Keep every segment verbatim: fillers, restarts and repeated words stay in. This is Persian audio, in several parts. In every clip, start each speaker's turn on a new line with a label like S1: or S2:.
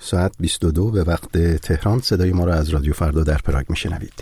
S1: ساعت بیست و دو به وقت تهران. صدای ما را از رادیو فردا در پراگ میشنوید.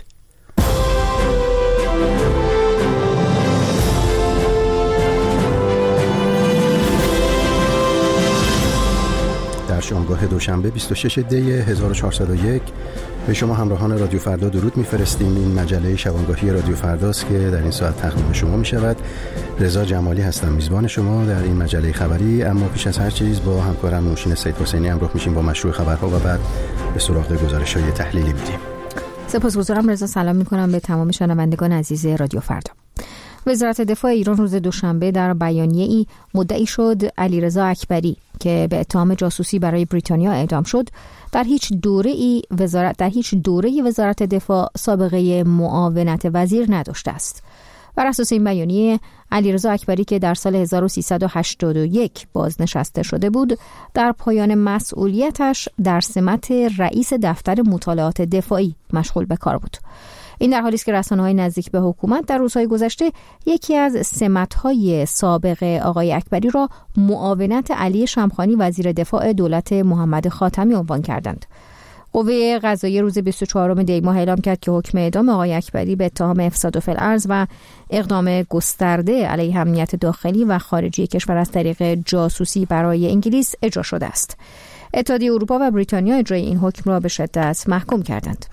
S1: در شامگاه دوشنبه بیست و ششم دی هزار و چهارصد و یک به شما همراهان رادیو فردا درود میفرستیم. این مجله شبانگاهی رادیو فرداست که در این ساعت تقدیم شما می شود. رضا جمالی هستم میزبان شما در این مجله خبری، اما پیش از هر چیز با همکارم نوشین سید حسینی همراه میشیم با مشروع خبرها و بعد به سراغ گزارش‌های تحلیلی می‌ریم.
S2: سپاسگزارم رضا. سلام می‌کنم به تمام شنوندگان عزیز رادیو فردا. وزارت دفاع ایران روز دوشنبه در بیانیه‌ای مدعی شد علیرضا اکبری که به اتهام جاسوسی برای بریتانیا اعدام شد در هیچ دوره‌ای وزارت در هیچ دوره وزارت دفاع سابقه معاونت وزیر نداشته است. بر اساس این بیانیه علیرضا اکبری که در سال هزار و سیصد و هشتاد و یک بازنشسته شده بود، در پایان مسئولیتش در سمت رئیس دفتر مطالعات دفاعی مشغول به کار بود. این در حالی است که رسانه‌های نزدیک به حکومت در روزهای گذشته یکی از سمت‌های سابق آقای اکبری را معاونت علی شمخانی وزیر دفاع دولت محمد خاتمی عنوان کردند. قوه قضاییه روز بیست و چهارم دی ماه اعلام کرد که حکم اعدام آقای اکبری به اتهام افساد فی الارض و اقدام گسترده علیه امنیت داخلی و خارجی کشور از طریق جاسوسی برای انگلیس اجرا شده است. اتحادیه اروپا و بریتانیا اجرای این حکم را به شدت محکوم کردند.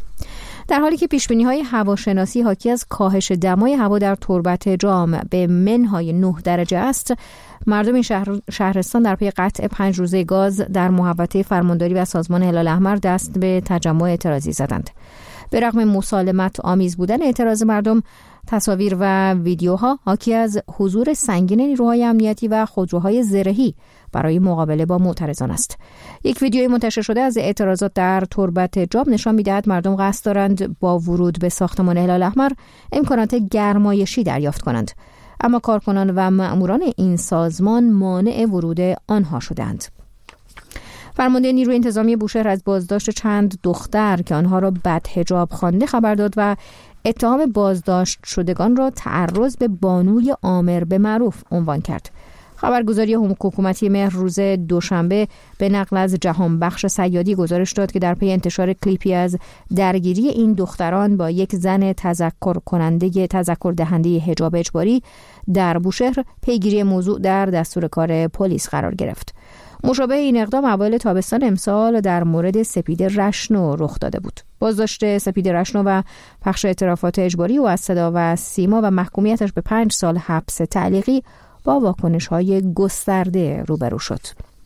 S2: در حالی که پیشبینی‌های هواشناسی حاکی از کاهش دمای هوا در تربت جام به منهای نه درجه است، مردم این شهر شهرستان در پی قطع پنج روزه گاز در محوطه فرمانداری و سازمان هلال احمر دست به تجمع اعتراضی زدند. به رغم مسالمت آمیز بودن اعتراض مردم، تصاویر و ویدیوها حاکی از حضور سنگین نیروهای امنیتی و خودروهای زرهی برای مقابله با معترضان است. یک ویدیوی منتشر شده از اعتراضات در تربت جام نشان می‌دهد مردم قصد دارند با ورود به ساختمان هلال احمر امکانات گرمایشی دریافت کنند، اما کارکنان و مأموران این سازمان مانع ورود آنها شدند. فرمانده نیروی انتظامی بوشهر از بازداشت چند دختر که آنها را بدحجاب خوانده خبر داد و اتهام بازداشت شدگان را تعرض به بانوی آمر به معروف عنوان کرد. خبرگزاری حکومتی مهر روز دوشنبه به نقل از جهان بخش صیادی گزارش داد که در پی انتشار کلیپی از درگیری این دختران با یک زن تذکر کننده تذکر دهنده حجاب اجباری در بوشهر، پیگیری موضوع در دستور کار پلیس قرار گرفت. مشابه این اقدام اوایل تابستان امسال در مورد سپید رشنو رخ داده بود. بازداشت سپید رشنو و پخش اعترافات اجباری او از صدا و سیما و محکومیتش به پنج سال حبس تعلیقی با واکنش‌های گسترده روبرو شد.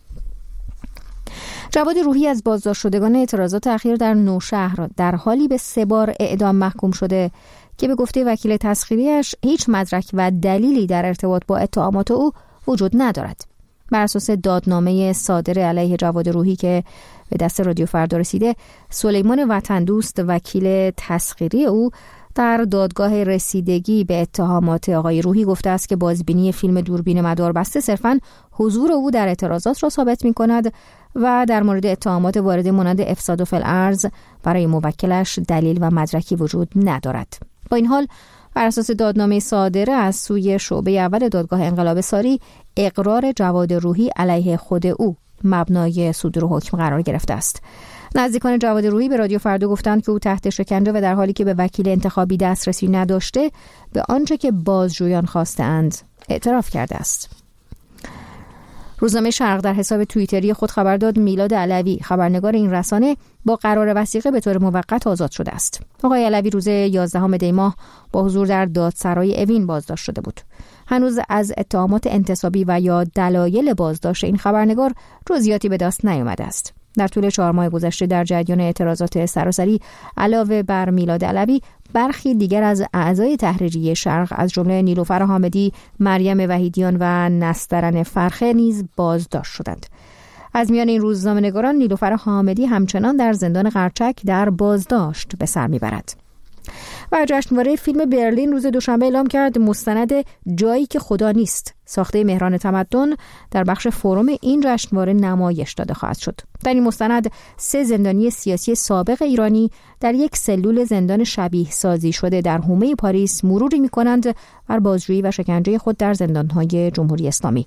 S2: جواد روحی از بازداشت شدگان اعتراضات اخیر در نوشهر در حالی به سه بار اعدام محکوم شده که به گفته وکیل تسخیریش هیچ مدرک و دلیلی در ارتباط با اتهامات او وجود ندارد. بر اساس دادنامه صادر علیه جواد روحی که به دست رادیو فردا رسیده، سلیمان وطن دوست وکیل تسخیری او در دادگاه رسیدگی به اتهامات آقای روحی گفته است که بازبینی فیلم دوربین مداربسته صرفاً حضور او در اعتراضات را ثابت می کند و در مورد اتهامات وارد مانند افساد فی الارض برای موکلش دلیل و مدرکی وجود ندارد. با این حال بر اساس دادنامه صادره از سوی شعبه اول دادگاه انقلاب ساری، اقرار جواد روحی علیه خود او مبنای صدور حکم قرار گرفته است. نزدیکان جواد روحی به رادیو فردا گفتند که او تحت شکنجه و در حالی که به وکیل انتخابی دسترسی نداشته به آنچه که بازجویان خواستند اعتراف کرده است. روزنامه شرق در حساب توییتری خود خبر داد میلاد علوی، خبرنگار این رسانه، با قرار وثیقه به طور موقت آزاد شده است. آقای علوی روز یازدهم دی ماه با حضور در دادسرای اوین بازداشت شده بود. هنوز از اتهامات انتصابی و یا دلایل بازداشت این خبرنگار جزئیاتی به دست نیامده است. در طول چهار ماه گذشته در جریان اعتراضات سراسری علاوه بر میلاد علوی، برخی دیگر از اعضای تحریریه شرق از جمله نیلوفر حامدی، مریم وحیدیان و نسترن فرخه نیز بازداشت شدند. از میان این روزنامه‌نگاران نیلوفر حامدی همچنان در زندان قرچک در بازداشت به سر میبرد. و جشنواره فیلم برلین روز دوشنبه اعلام کرد مستند جایی که خدا نیست ساخته مهران تمدن در بخش فروم این جشنواره نمایش داده خواهد شد. در این مستند سه زندانی سیاسی سابق ایرانی در یک سلول زندان شبیه سازی شده در حومه پاریس مروری می‌کنند بر بازجویی و شکنجه خود در زندان‌های جمهوری اسلامی.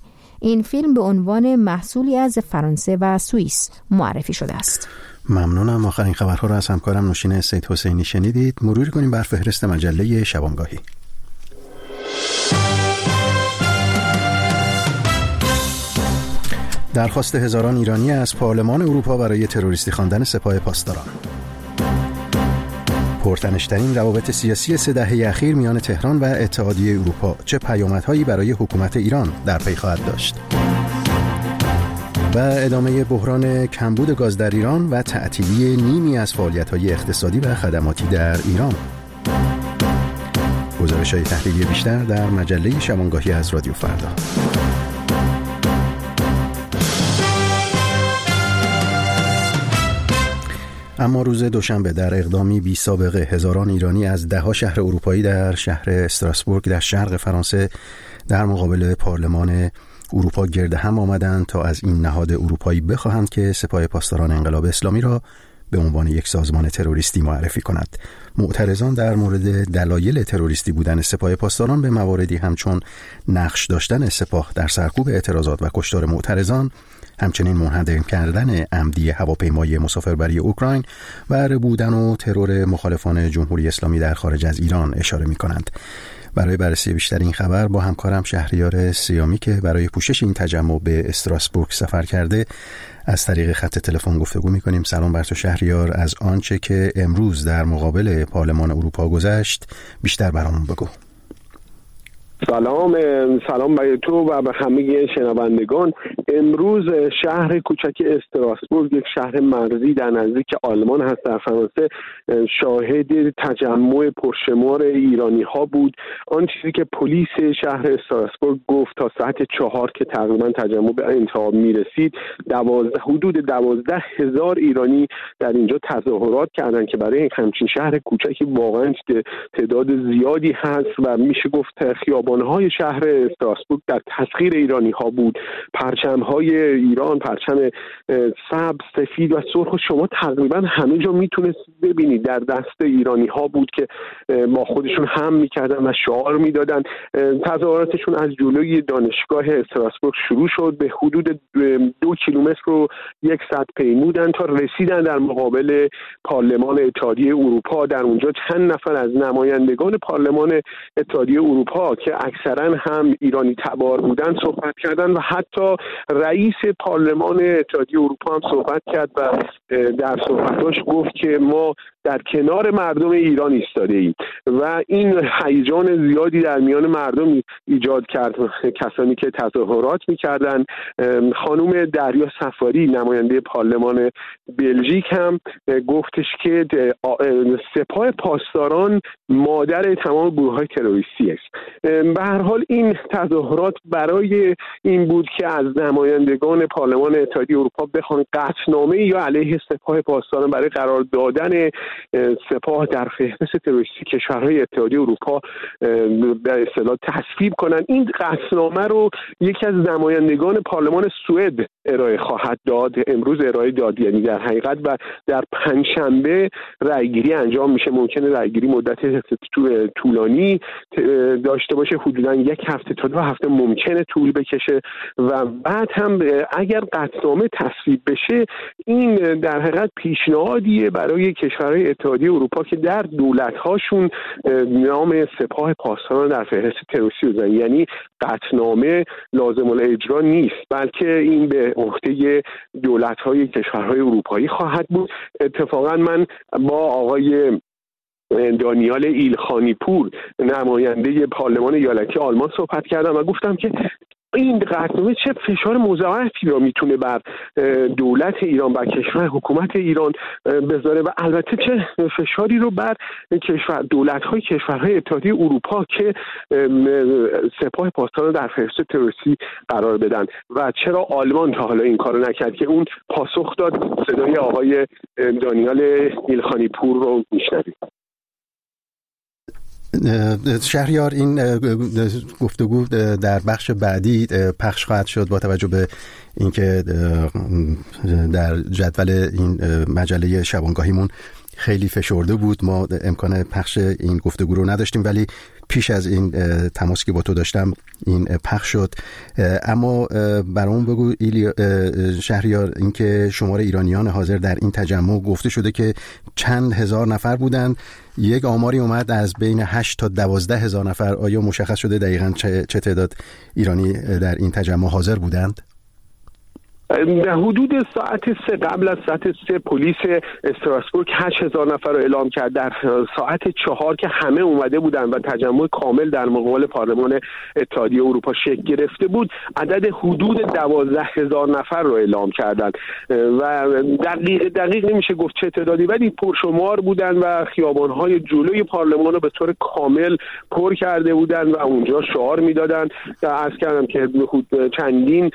S2: این فیلم به عنوان محصولی از فرانسه و سوئیس معرفی شده است.
S1: ممنونم. آخرین خبرها را از همکارم نوشین سید حسینی شنیدید. مروری کنیم بر فهرست مجله شبانگاهی. درخواست هزاران ایرانی از پارلمان اروپا برای تروریستی خواندن سپاه پاسداران. پرتنش‌ترین روابط سیاسی سه دهه اخیر میان تهران و اتحادیه اروپا چه پیامدهایی برای حکومت ایران در پی خواهد داشت؟ و ادامه بحران کمبود گاز در ایران و تعطیلی نیمی از فعالیت‌های اقتصادی و خدماتی در ایران. گزارش‌های تحلیلی بیشتر در مجله شبانگاهی از رادیو فردا. اما روز دوشنبه در اقدامی بی سابقه هزاران ایرانی از ده‌ها شهر اروپایی در شهر استراسبورگ در شرق فرانسه در مقابل پارلمان اروپا گرد هم آمدند تا از این نهاد اروپایی بخواهند که سپاه پاسداران انقلاب اسلامی را به عنوان یک سازمان تروریستی معرفی کند. معترضان در مورد دلایل تروریستی بودن سپاه پاسداران به مواردی همچون نقش داشتن سپاه در سرکوب اعتراضات و کشتار معترضان، همچنین منهدم کردن عمدی هواپیمای مسافربری اوکراین و ربودن و ترور مخالفان جمهوری اسلامی در خارج از ایران اشاره می کنند. برای بررسی بیشتر این خبر با همکارم شهریار سیامی که برای پوشش این تجمع به استراسبورگ سفر کرده از طریق خط تلفن گفتگو می‌کنیم. سلام بر تو شهریار، از آنچه که امروز در مقابل پارلمان اروپا گذشت بیشتر برامون بگو.
S3: سلام سلام برای تو و به همه شنوندگان. امروز شهر کوچک استراسبورگ، یک شهر مرزی در نزدیک آلمان هست در فرانسه، شاهد تجمع پرشمار ایرانی ها بود. آن چیزی که پلیس شهر استراسبورگ گفت تا ساعت چهار که تقریبا تجمع به انتها میرسید، دوازده حدود دوازده هزار ایرانی در اینجا تظاهرات کردند که برای همچین شهر کوچکی واقعا تعداد زیادی هست و میشه گفت خیابان های شهر استراسبورگ در تسخیر ایرانی ها بود. پرچم های ایران، پرچم سبز، سفید و سرخ شما تقریبا همه جا میتونستید ببینید در دست ایرانی ها بود که با خودشون هم میکردن و شعار میدادن. تظاهراتشون از جلوی دانشگاه استراسبورگ شروع شد، به حدود دو کیلومتر رو یک ساعت پیمودن تا رسیدن در مقابل پارلمان اتحادیه اروپا. در اونجا چند نفر از نمایندگان پارلمان اتحادیه اروپا که اکثرا هم ایرانی تبار بودن صحبت کردن و حتی رئیس پارلمان اتحادیه اروپا هم صحبت کرد و در صحبتاش گفت که ما در کنار مردم ایران ایستاده ایم و این هیجان زیادی در میان مردم ایجاد کرد. کسانی که تظاهرات می‌کردند، خانم دریا سفاری نماینده پارلمان بلژیک هم گفتش که سپاه پاسداران مادر تمام گروه‌های تروریستی است. به هر حال این تظاهرات برای این بود که از نمایندگان پارلمان اتحادیه اروپا بخوان قطعنامه یا علیه سپاه پاسداران برای قرار دادن سپاه در فهرست تروریستی کشورهای اتحادیه اروپا به اصطلاح تصویب کنند. این قطعنامه رو یکی از نمایندگان پارلمان سوئد ارائه خواهد داد، امروز ارائه داد، یعنی در حقیقت و در پنجشنبه رأیگیری انجام میشه. ممکنه رأیگیری مدت طولانی داشته باشه، حدودا یک هفته تا دو هفته ممکنه طول بکشه و بعد هم اگر قطعنامه تصویب بشه این در حقیقت پیشنهادیه برای کشورهای اتحادیه اروپا که در دولت‌هاشون نام سپاه پاسداران در فهرست تروریستی بذارن. یعنی قطعنامه لازم الاجرا نیست، بلکه این به عهده دولت‌های کشورهای اروپایی خواهد بود. اتفاقا من با آقای دانیال ایلخانی پور نماینده پارلمان ایالتی آلمان صحبت کردم و گفتم که این قطعنامه چه فشار مضاعفی را میتونه بر دولت ایران، بر کشور حکومت ایران بذاره و البته چه فشاری رو بر کشور دولت‌های کشورهای اتحادیه اروپا که سپاه پاسداران در فهرست تروریستی قرار بدن و چرا آلمان تا حالا این کارو نکرد که اون پاسخ داد. صدای آقای دانیال ایلخانی پور رو میشنوید.
S1: شهریار، این گفتگو در بخش بعدی پخش خواهد شد با توجه به اینکه در جدول این مجله شبانگاهیمون خیلی فشرده بود، ما امکان پخش این گفتگو رو نداشتیم، ولی پیش از این تماسی که با تو داشتم این پخش شد. اما برامون بگو شهریار، اینکه شمار ایرانیان حاضر در این تجمع گفته شده که چند هزار نفر بودند، یک آماری اومد از بین هشت تا دوازده هزار نفر. آیا مشخص شده دقیقاً چه, چه تعداد ایرانی در این تجمع حاضر بودند؟
S3: در حدود ساعت سه قبل از ساعت سه پلیس استراسبورگ هشت هزار نفر رو اعلام کرد. در ساعت چهار که همه اومده بودن و تجمع کامل در مقابل پارلمان اتحادیه اروپا شکل گرفته بود، عدد حدود دوازده هزار نفر رو اعلام کردن و دقیق دقیق نمیشه گفت چه تعدادی، ولی پرشمار بودن و خیابان‌های جلوی پارلمان رو به طور کامل پر کرده بودن و اونجا شعار میدادن. عرض کردم که چندین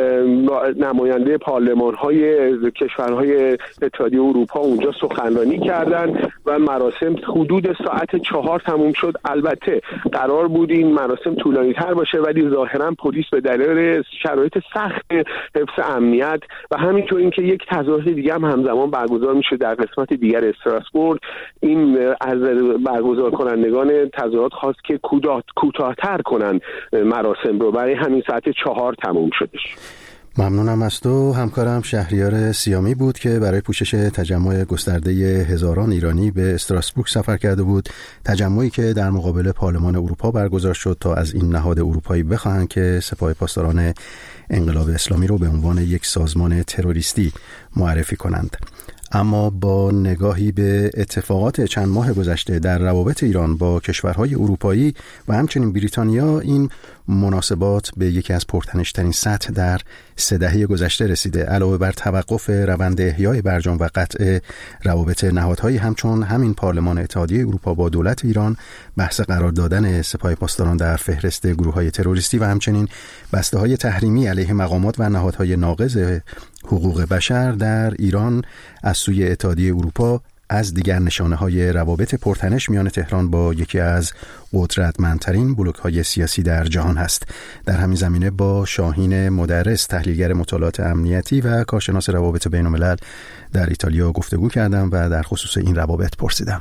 S3: نماینده پارلمان‌های کشورهای اتحادیه اروپا اونجا سخنرانی کردند و مراسم حدود ساعت چهار تموم شد. البته قرار بود این مراسم طولانی‌تر باشه، ولی ظاهراً پلیس به دلیل شرایط سخت حفظ امنیت و همینطور اینکه یک تظاهرات دیگه هم همزمان برگزار میشه در قسمت دیگر استراسبورگ، این از برگزار کنندگان تظاهرات خواست که کوتاه‌تر کنن مراسم رو، برای همین ساعت چهار تموم شدش.
S1: ممنونم از تو. همکارم شهریار سیامی بود که برای پوشش تجمع گسترده هزاران ایرانی به استراسبورگ سفر کرده بود، تجمعی که در مقابل پارلمان اروپا برگزار شد تا از این نهاد اروپایی بخواهند که سپاه پاسداران انقلاب اسلامی رو به عنوان یک سازمان تروریستی معرفی کنند. اما با نگاهی به اتفاقات چند ماه گذشته در روابط ایران با کشورهای اروپایی و همچنین بریتانیا، این مناسبات به یکی از پرتنش‌ترین سطح در سه دهه گذشته رسیده. علاوه بر توقف روند احیای برجام و قطع روابط نهادهایی همچون همین پارلمان اتحادیه اروپا با دولت ایران، بحث قرار دادن سپاه پاسداران در فهرست گروه‌های تروریستی و همچنین بسته‌های تحریمی علیه مقامات و نهادهای ناقض حقوق بشر در ایران از سوی اتحادیه اروپا از دیگر نشانه‌های روابط پرتنش میان تهران با یکی از قدرتمندترین بلوک‌های سیاسی در جهان هست. در همین زمینه با شاهین مدرس، تحلیلگر مطالعات امنیتی و کارشناس روابط بین‌الملل در ایتالیا گفتگو کردم و در خصوص این روابط پرسیدم.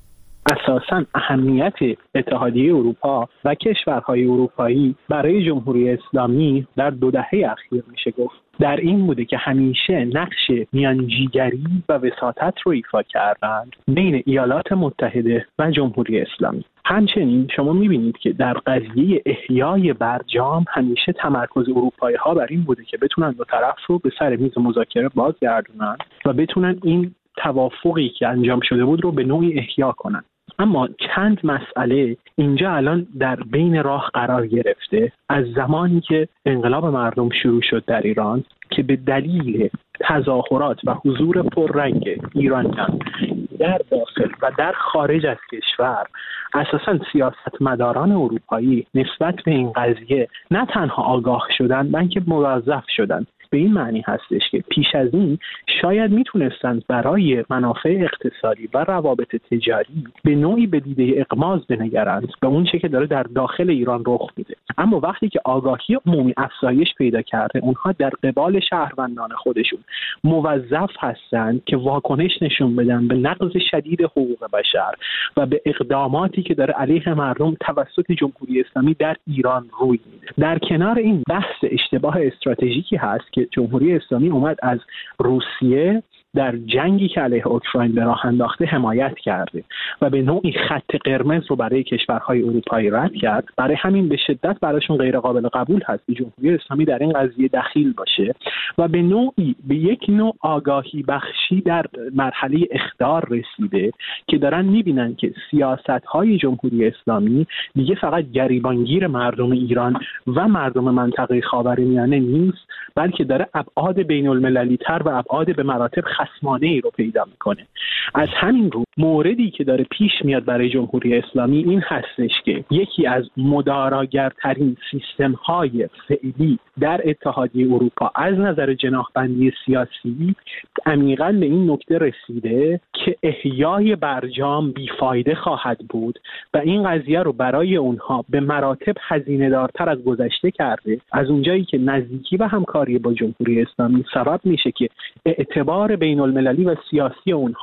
S4: اساساً اهمیت اتحادیه اروپا و کشورهای اروپایی برای جمهوری اسلامی در دو دهه اخیر میشه گفت در این بوده که همیشه نقش میانجیگری و وساطت رو ایفا کردند بین ایالات متحده و جمهوری اسلامی. همچنین شما میبینید که در قضیه احیای برجام همیشه تمرکز اروپایی ها بر این بوده که بتونن دو طرف رو به سر میز مذاکره بازگردونن و بتونن این توافقی که انجام شده بود رو به نوعی احیا کنن. اما چند مسئله اینجا الان در بین راه قرار گرفته از زمانی که انقلاب مردم شروع شد در ایران، که به دلیل تظاهرات و حضور پررنگ ایرانیان در داخل و در خارج از کشور، اساساً سیاستمداران اروپایی نسبت به این قضیه نه تنها آگاه شدن بلکه موظف شدن. به این معنی هستش که پیش از این شاید میتونستند برای منافع اقتصادی و روابط تجاری به نوعی به دیده اغماض بنگرند به اون چه که داره در داخل ایران رخ میده. اما وقتی که آگاهی عمومی افزایش پیدا کرده، اونها در قبال شهروندان خودشون موظف هستند که واکنش نشون بدن به نقض شدید حقوق بشر و به اقداماتی که داره علیه مردم توسط جمهوری اسلامی در ایران روی میده. در کنار این بحث اشتباه استراتژیکی هست که جمهوری اسلامی اومد از روسیه در جنگی که علیه اوکراین به راه انداخته حمایت کرده و به نوعی خط قرمز رو برای کشورهای اروپایی رد کرد. برای همین به شدت براشون غیر قابل قبول هست که جمهوری اسلامی در این قضیه دخیل باشه و به نوعی به یک نوع آگاهی بخشی در مرحله اخطار رسیده که دارن میبینن که سیاست‌های جمهوری اسلامی دیگه فقط گریبانگیر مردم ایران و مردم منطقه خاورمیانه نیست، بلکه داره ابعاد بین‌المللی تر و ابعاد به مراتب خصمانه ای رو پیدا میکنه. از همین رو موردی که داره پیش میاد برای جمهوری اسلامی این هستش که یکی از مداراگرترین سیستم های فعلی در اتحادیه اروپا از نظر جناحبندی سیاسی عمیقاً به این نکته رسیده که احیای برجام بیفایده خواهد بود و این قضیه رو برای اونها به مراتب هزینه دارتر از گذشته کرده، از اونجایی که نزدیکی و همکاری با جمهوری اسلامی سبب میشه که اعتبار بین المللی و سیاسی اونها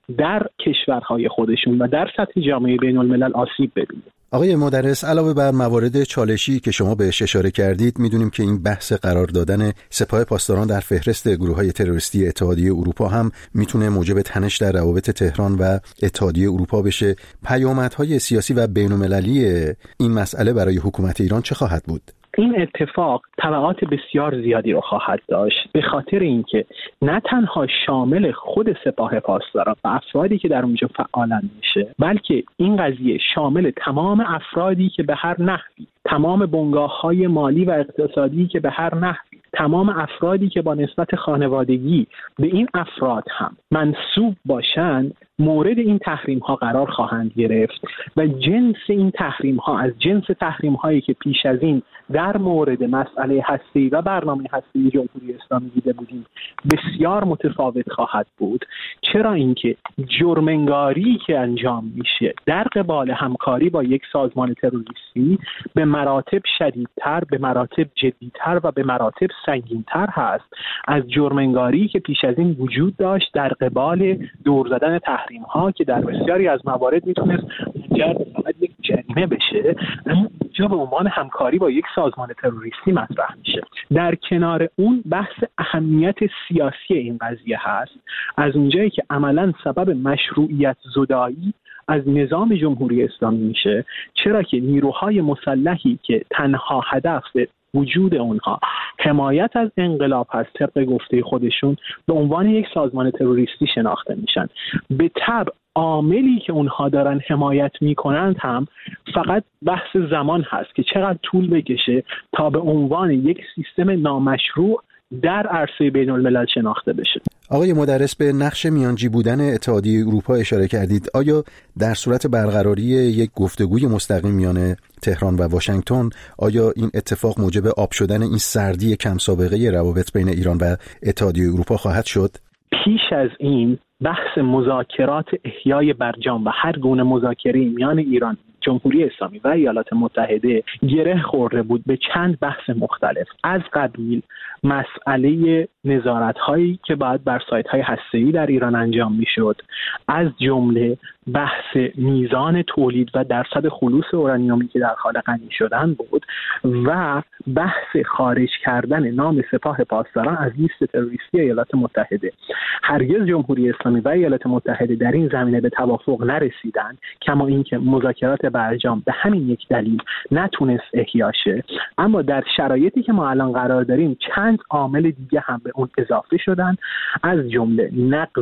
S4: در کشورهای خودشون و در سطح جامعه بین الملل آسیب ببینه.
S1: آقای مدرس، علاوه بر موارد چالشی که شما بهش اشاره کردید، میدونیم که این بحث قرار دادن سپاه پاسداران در فهرست گروه‌های تروریستی اتحادیه اروپا هم میتونه موجب تنش در روابط تهران و اتحادیه اروپا بشه. پیامدهای سیاسی و بین‌المللی این مسئله برای حکومت ایران چه خواهد بود؟
S4: این اتفاق تبعات بسیار زیادی رو خواهد داشت، به خاطر اینکه نه تنها شامل خود سپاه پاسداران و افرادی که در اونجا فعالن میشه، بلکه این قضیه شامل تمام افرادی که به هر نحوی، تمام بنگاه‌های مالی و اقتصادی که به هر نحوی، تمام افرادی که با نسبت خانوادگی به این افراد هم منسوب باشند مورد این تحریم ها قرار خواهند گرفت و جنس این تحریم ها از جنس تحریم هایی که پیش از این در مورد مسئله هسته‌ای و برنامه هسته‌ای جمهوری اسلامی دیده بودیم بسیار متفاوت خواهد بود. چرا اینکه جرم‌انگاری که انجام میشه در قبال همکاری با یک سازمان تروریستی به مراتب شدیدتر، به مراتب جدیتر و به مراتب سنگینتر هست از جرم‌انگاری که پیش از این وجود داشت در قبال دور زدن تحریم ها که در بسیاری از موارد میتونست منجر به فقط یک جریمه بشه، اما اینجا به عنوان همکاری با یک سازمان تروریستی مطرح میشه. در کنار اون بحث اهمیت سیاسی این قضیه هست، از اونجایی که عملاً سبب مشروعیت زدایی از نظام جمهوری اسلامی میشه، چرا که نیروهای مسلحی که تنها هدف وجود اونها حمایت از انقلاب هست طبق گفته خودشون به عنوان یک سازمان تروریستی شناخته میشن. به طبع عاملی که اونها دارن حمایت میکنند هم فقط بحث زمان هست که چقدر طول بکشه تا به عنوان یک سیستم نامشروع در عرصه بین الملل شناخته بشه.
S1: آقای مدرس، به نقش میانجی بودن اتحادیه اروپا اشاره کردید. آیا در صورت برقراری یک گفتگوی مستقیم میان تهران و واشنگتن، آیا این اتفاق موجب آب شدن این سردی کم سابقه روابط بین ایران و اتحادیه اروپا خواهد شد؟
S4: پیش از این بحث مذاکرات احیای برجام و هر گونه مذاکره میان ایران، جمهوری اسلامی و ایالات متحده گره خورده بود به چند بحث مختلف، از قبیل مسئله نظارت‌هایی که باید بر سایت‌های هسته‌ای در ایران انجام می‌شد، از جمله بحث میزان تولید و درصد خلوص اورانیومی که در حال غنی شدن بود و بحث خارج کردن نام سپاه پاسداران از لیست تروریستی ایالات متحده. هرگز جمهوری اسلامی و ایالات متحده در این زمینه به توافق نرسیدند، کما اینکه مذاکرات برجام به همین یک دلیل نتونست احیا شه. اما در شرایطی که ما الان قرار داریم چند عامل دیگه هم به اون اضافه شدن، از جمله نقض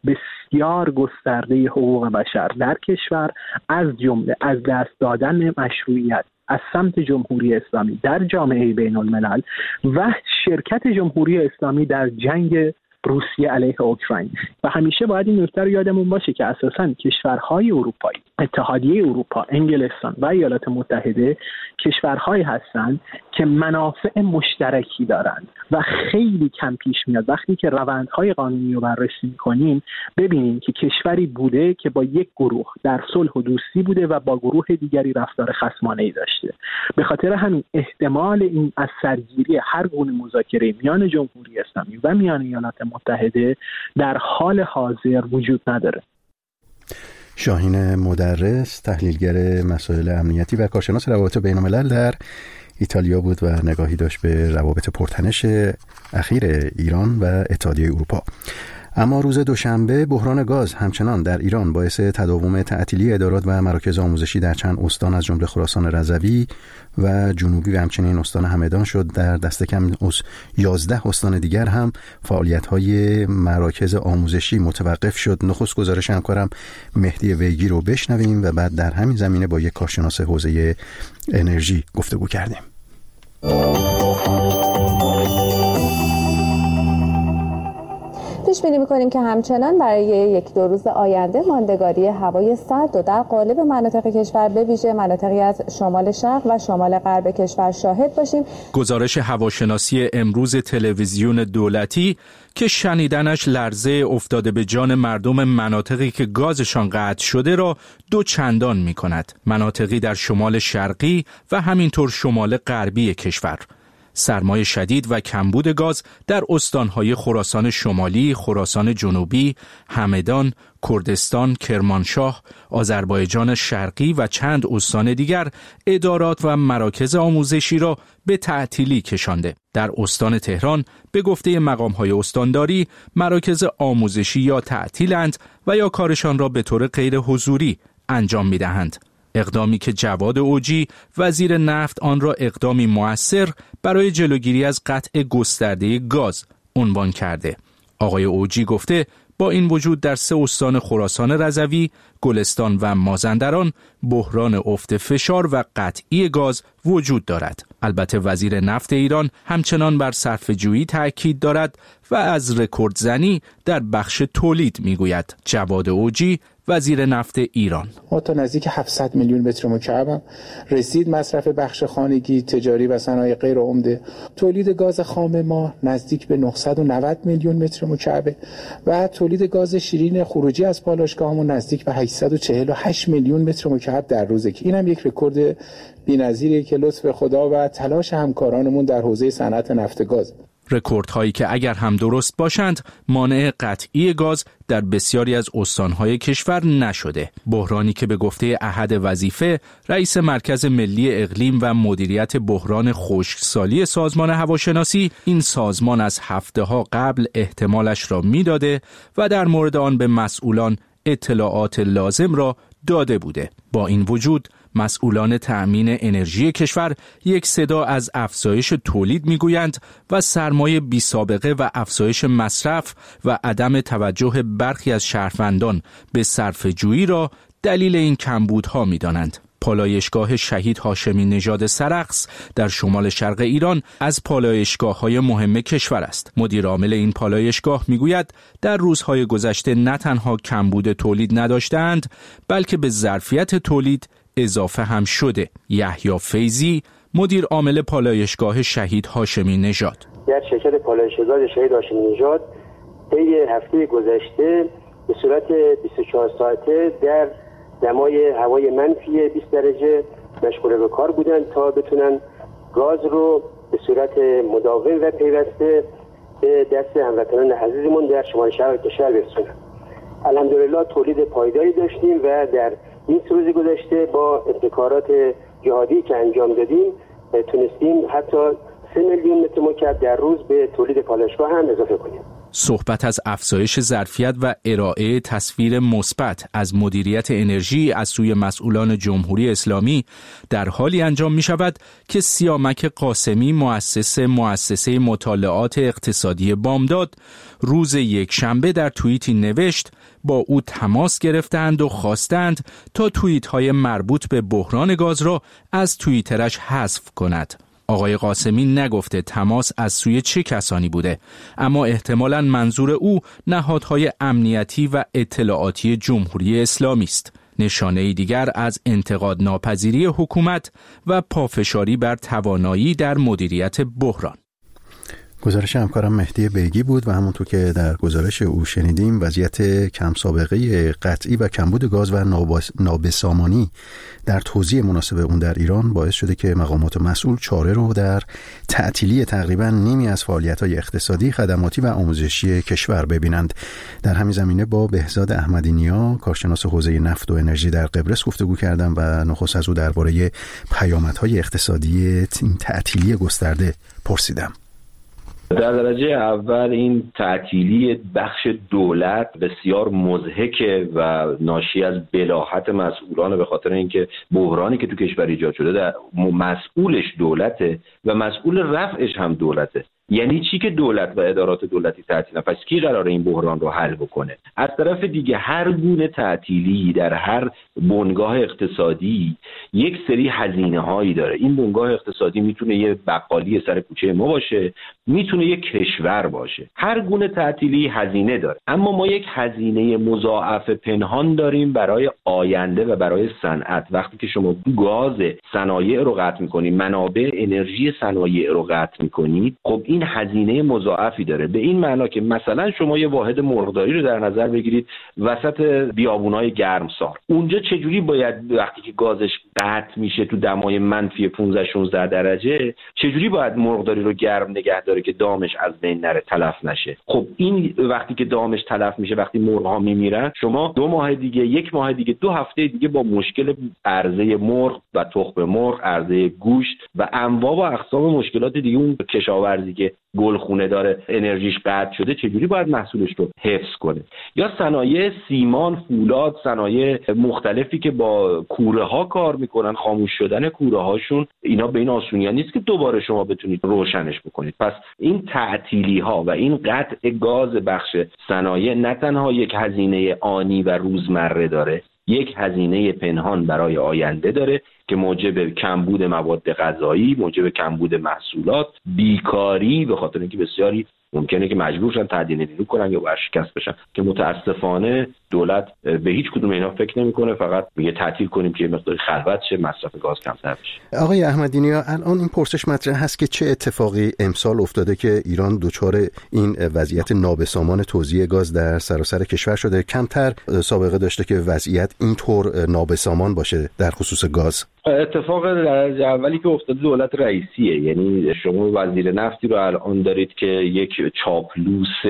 S4: بسیار گسترده حقوق بشر در کشور، از جمله از دست دادن مشروعیت از سمت جمهوری اسلامی در جامعه بین الملل و شرکت جمهوری اسلامی در جنگ روسیه علیه اوکراین. و همیشه باید این نکته رو یادمون باشه که اساساً کشورهای اروپایی، اتحادیه اروپا، انگلستان و ایالات متحده کشورهایی هستند که منافع مشترکی دارند و خیلی کم پیش میاد وقتی که روندهای قانونی رو بررسی می‌کنیم ببینیم که کشوری بوده که با یک گروه در صلح و دوستی بوده و با گروه دیگری رفتار خصمانه‌ای داشته. به خاطر همین احتمال این از سرگیری هر گونه مذاکره میان جمهوری اسلامی و میان ایالات متحده در حال حاضر وجود نداره.
S1: شاهین مدرس، تحلیلگر مسائل امنیتی و کارشناس روابط بین الملل در ایتالیا بود و نگاهی داشت به روابط پرتنش اخیر ایران و اتحادیه اروپا. اما روز دوشنبه بحران گاز همچنان در ایران باعث تداوم تعطیلی ادارات و مراکز آموزشی در چند استان از جمله خراسان رضوی و جنوبی و همچنین استان همدان شد. در دست کم یازده استان دیگر هم فعالیت‌های مراکز آموزشی متوقف شد. نخست گزارش همکارم مهدی ویگی رو بشنویم و بعد در همین زمینه با یک کارشناس حوزه انرژی گفتگو کردیم.
S5: پیش بینی می‌کنیم که همچنان برای یک دو روز آینده ماندگاری هوای سرد و در قالب مناطق کشور به ویژه مناطقی از شمال شرق و شمال غرب کشور شاهد باشیم.
S6: گزارش هواشناسی امروز تلویزیون دولتی که شنیدنش لرزه افتاده به جان مردم مناطقی که گازشان قطع شده را دو چندان می‌کند. مناطقی در شمال شرقی و همینطور شمال غربی کشور. سرمای شدید و کمبود گاز در استانهای خراسان شمالی، خراسان جنوبی، همدان، کردستان، کرمانشاه، آذربایجان شرقی و چند استان دیگر ادارات و مراکز آموزشی را به تعطیلی کشانده. در استان تهران به گفته مقام‌های استانداری مراکز آموزشی یا تعطیلند و یا کارشان را به طور غیر حضوری انجام می‌دهند. اقدامی که جواد اوجی وزیر نفت آن را اقدامی مؤثر برای جلوگیری از قطع گسترده گاز عنوان کرده. آقای اوجی گفته با این وجود در سه استان خراسان رضوی، گلستان و مازندران بحران افت فشار و قطعی گاز وجود دارد. البته وزیر نفت ایران همچنان بر صرفه‌جویی تأکید دارد و از رکوردزنی در بخش تولید میگوید. جواد اوجی وزیر نفت ایران:
S7: ما تا نزدیک هفتصد میلیون متر مکعب هم رسید مصرف بخش خانگی، تجاری و صنایع غیر عمده. تولید گاز خام ما نزدیک به نهصد و نود میلیون متر مکعب و تولید گاز شیرین خروجی از پالایشگاهمون نزدیک به هشتصد و چهل و هشت میلیون متر مکعب در روزه که اینم یک رکورد بی‌نظیریه که لطف خدا و تلاش همکارانمون در حوزه صنعت نفت گاز.
S6: رکوردهایی که اگر هم درست باشند مانع قطعی گاز در بسیاری از استانهای کشور نشده. بحرانی که به گفته احد وظیفه رئیس مرکز ملی اقلیم و مدیریت بحران خشکسالی سازمان هواشناسی، این سازمان از هفته‌ها قبل احتمالش را میداده و در مورد آن به مسئولان اطلاعات لازم را داده بوده. با این وجود مسئولان تأمین انرژی کشور یک صدا از افزایش تولید میگویند و سرمایه بی سابقه و افزایش مصرف و عدم توجه برخی از شهروندان به صرفه‌جویی را دلیل این کمبودها می‌دانند. پالایشگاه شهید هاشمی نژاد سرخس در شمال شرق ایران از پالایشگاه‌های مهم کشور است. مدیر عامل این پالایشگاه میگوید در روزهای گذشته نه تنها کمبود تولید نداشتند بلکه به ظرفیت تولید اضافه هم شده. یحیی فیضی مدیر عامل پالایشگاه شهید هاشمی نژاد:
S8: در شرکت پالایشگاه شهید هاشمی نژاد طی هفته گذشته به صورت بیست و چهار ساعته در دمای هوای منفی بیست درجه مشغول به کار بودند تا بتونن گاز رو به صورت مداوم و پیوسته به دست هموطنان عزیزمون در شمال شرق کشور برسونن. الحمدلله تولید پایداری داشتیم و در این سه روز گذشته با ابتکارات جهادی که انجام دادیم تونستیم حتی سه میلیون متر مکعب در روز به تولید پالایشگاه هم اضافه کنیم.
S6: صحبت از افزایش ظرفیت و ارائه تصویر مثبت از مدیریت انرژی از سوی مسئولان جمهوری اسلامی در حالی انجام می شود که سیامک قاسمی مؤسس مؤسسه مطالعات اقتصادی بامداد روز یک شنبه در توییتی نوشت با او تماس گرفتند و خواستند تا توییت های مربوط به بحران گاز را از توییترش حذف کند. آقای قاسمی نگفته تماس از سوی چه کسانی بوده، اما احتمالاً منظور او نهادهای امنیتی و اطلاعاتی جمهوری اسلامی است. نشانه دیگر از انتقاد ناپذیری حکومت و پافشاری بر توانایی در مدیریت بحران.
S1: گزارش همکارم مهدی بیگی بود و همونطور که در گزارش او شنیدیم وضعیت کم سابقه قطعی و کمبود گاز و نابسامانی در توزیع مناسب اون در ایران باعث شده که مقامات مسئول چاره رو در تعطیلی تقریبا نیمی از فعالیت‌های اقتصادی، خدماتی و آموزشی کشور ببینند. در همین زمینه با بهزاد احمدی نیا، کارشناس حوزه نفت و انرژی در قبرس گفتگو کردم و نخست از او درباره پیامدهای اقتصادی این تعطیلی گسترده پرسیدم.
S9: در درجه اول این تعطیلی بخش دولت بسیار مضحکه و ناشی از بلاهت مسئولانه، به خاطر اینکه بحرانی که تو کشور ایجاد شده در مسئولش دولته و مسئول رفعش هم دولته. یعنی چی که دولت و ادارات دولتی تعطیلن؟ پس کی قراره این بحران رو حل بکنه؟ از طرف دیگه هر گونه تعطیلی در هر بنگاه اقتصادی یک سری هزینه هایی داره. این بنگاه اقتصادی میتونه یه بقالی سر کوچه ما باشه، میتونه یک کشور باشه. هر گونه تعطیلی هزینه داره، اما ما یک هزینه مضاعف پنهان داریم برای آینده و برای صنعت. وقتی که شما گاز صنایع رو قطع می‌کنید، منابع انرژی صنایع رو قطع می‌کنید، خب این این هزینه مضاعفی داره، به این معنا که مثلا شما یه واحد مرغداری رو در نظر بگیرید وسط بیابونای گرمسار، اونجا چجوری باید وقتی که گازش قطع میشه تو دمای منفی پانزده شانزده درجه چجوری باید مرغداری رو گرم نگه داره که دامش از بین نره، تلف نشه؟ خب این وقتی که دامش تلف میشه، وقتی مرغ‌ها میمیرن، شما دو ماه دیگه، یک ماه دیگه، دو هفته دیگه با مشکل عرضه مرغ و تخم مرغ، عرضه گوشت و انواع و اقسام مشکلات دیگه، اون کشاورزی که گلخونه داره انرژیش قطع شده چجوری باید محصولش رو حفظ کنه؟ یا صنایع سیمان، فولاد، صنایع مختلفی که با کوره ها کار میکنن، خاموش شدن کوره هاشون، اینا به این آسونی نیست که دوباره شما بتونید روشنش بکنید. پس این تعطیلی ها و این قطع گاز بخش صنایع نه تنها یک هزینه آنی و روزمره داره، یک هزینه پنهان برای آینده داره که موجب کمبود مواد غذایی، موجب کمبود محصولات، بیکاری، به خاطر اینکه بسیاری ممکنه که مجبور شن تعدیل نیرو کنن یا ورشکست بشن که متاسفانه دولت به هیچ کدوم اینا فکر نمیکنه، فقط میگه تعطیل کنیم که مقداری خلوت شه، مصرف گاز کمتر بشه.
S1: آقای احمدی نیا، الان این پرسش مطرح هست که چه اتفاقی امسال افتاده که ایران دچار این وضعیت نابسامان توزیع گاز در سراسر کشور شده؟ کمتر سابقه داشته که وضعیت اینطور نابسامان باشه در خصوص گاز.
S9: اتفاق درجه اولی که افتاده دولت رئیسیه، یعنی شما وزیر نفتی رو الان دارید که یک چاپلوس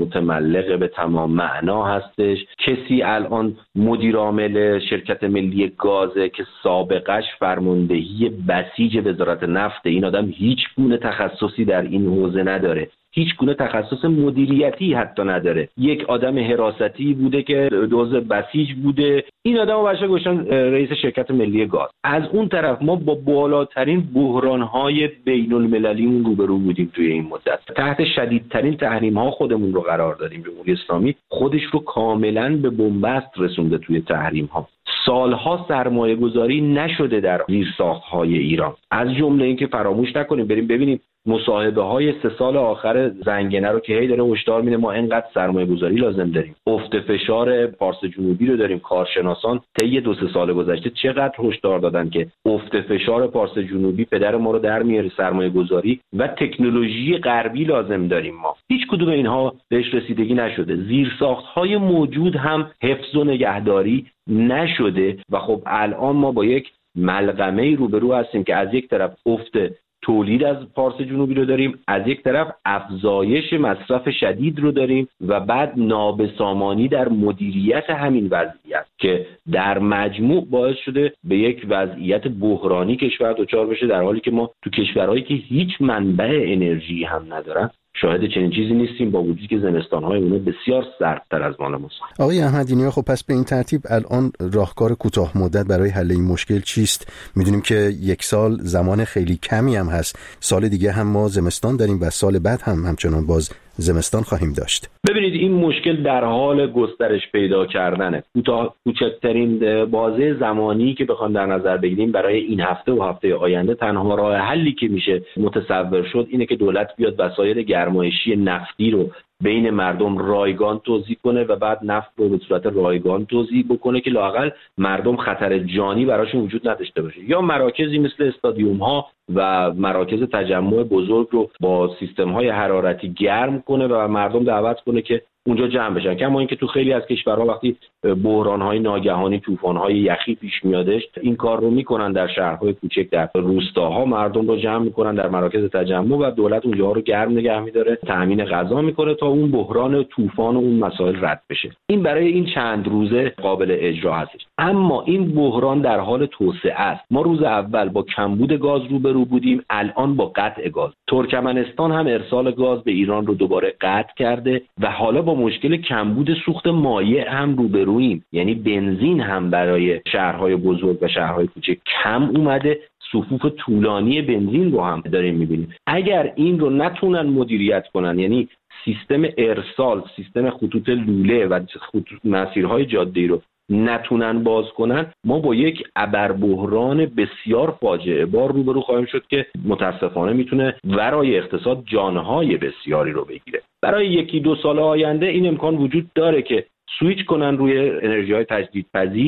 S9: متملق به تمام معنا هستش. کسی الان مدیر عامل شرکت ملی گازه که سابقش فرماندهی بسیج وزارت نفت، این آدم هیچ گونه تخصصی در این حوزه نداره، هیچ گونه تخصص مدیریتی حتی نداره، یک آدم حراستی بوده که دوز بسیج بوده، این آدمو بچه گوشتن رئیس شرکت ملی گاز. از اون طرف ما با بالاترین بحران‌های بین‌المللیمون روبرو بودیم توی این مدت، تحت شدیدترین تحریم‌ها خودمون رو قرار دادیم. جمهوری اسلامی خودش رو کاملاً به بنبست رسونده توی تحریم‌ها. سالها سرمایه گذاری نشده در زیرساخت‌های ایران، از جمله اینکه فراموش نکنیم بریم ببینیم مصاحبه های سه سال آخر زنگنه رو که هی داره هشدار میده ما اینقدر سرمایه گذاری لازم داریم، افت فشار فارس جنوبی رو داریم. کارشناسان طی دو سه سال گذشته چقدر هشدار دادن که افت فشار فارس جنوبی پدر ما رو در میاره، سرمایه گذاری و تکنولوژی غربی لازم داریم. ما هیچ کدوم اینها بهش رسیدگی نشده، زیرساخت های موجود هم حفظ و نگهداری نشده و خب الان ما با یک ملغمه روبرو هستیم که از یک طرف افت تولید از فارس جنوبی رو داریم، از یک طرف افزایش مصرف شدید رو داریم و بعد نابسامانی در مدیریت همین وضعیت که در مجموع باعث شده به یک وضعیت بحرانی کشور دچار بشه، در حالی که ما تو کشورهایی که هیچ منبع انرژی هم ندارن شاهد چنین چیزی نیستیم، با وجودی که زمستان‌های اونها بسیار سردتر از مال ماست.
S1: آقای احمدی نیا، خب پس به این ترتیب الان راهکار کوتاه مدت برای حل این مشکل چیست؟ میدونیم که یک سال زمان خیلی کمی هم هست، سال دیگه هم ما زمستان داریم و سال بعد هم همچنان باز زمستان خواهیم داشت.
S9: ببینید این مشکل در حال گسترش پیدا کردنه. کوتاه کوچکترین بازه زمانی که بخوام در نظر بگیریم برای این هفته و هفته آینده، تنها راه حلی که میشه متصور شد اینه که دولت بیاد وسایل گرمایشی نفتی رو بین مردم رایگان توزیع کنه و بعد نفت رو به صورت رایگان توزیع بکنه که لااقل مردم خطر جانی براشون وجود نداشته باشه، یا مراکزی مثل استادیوم ها و مراکز تجمع بزرگ رو با سیستم های حرارتی گرم کنه و مردم دعوت کنه که اونجا جمع بشن. کما اینکه تو خیلی از کشورها وقتی بحران‌های ناگهانی، طوفان‌های یخی پیش میادش، این کار رو میکنن در شهرهای کوچک، در روستاها مردم رو جمع میکنن در مراکز تجمع و دولت اونجا رو گرم نگه میداره، تامین غذا میکنه تا اون بحران طوفان و اون مسائل رد بشه. این برای این چند روزه قابل اجرا هستش، اما این بحران در حال توسعه است. ما روز اول با کمبود گاز روبرو بودیم، الان با قطع گاز. ترکمنستان هم ارسال گاز به ایران رو دوباره قطع کرده و حالا با مشکل کمبود سوخت مایع هم روبرویم، یعنی بنزین هم برای شهرهای بزرگ و شهرهای کوچک کم اومده، صفوف طولانی بنزین رو هم داریم میبینیم. اگر این رو نتونن مدیریت کنن، یعنی سیستم ارسال، سیستم خطوط لوله و خطوط مسیرهای جاده‌ای رو نتونن باز کنن، ما با یک ابربحران بسیار فاجعه بار روبرو خواهیم شد که متاسفانه میتونه ورای اقتصاد جانهای بسیاری رو بگیره. برای یکی دو سال آینده این امکان وجود داره که سویچ کنن روی انرژی‌های تجدیدپذیر